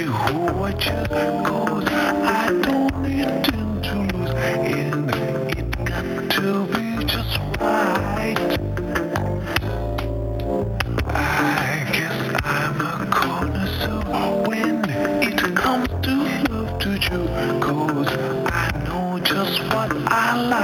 you who I choose, 'cause I don't intend to lose, and it got to be just right. I guess I'm a connoisseur when it comes to love to you, 'cause I know just what I like.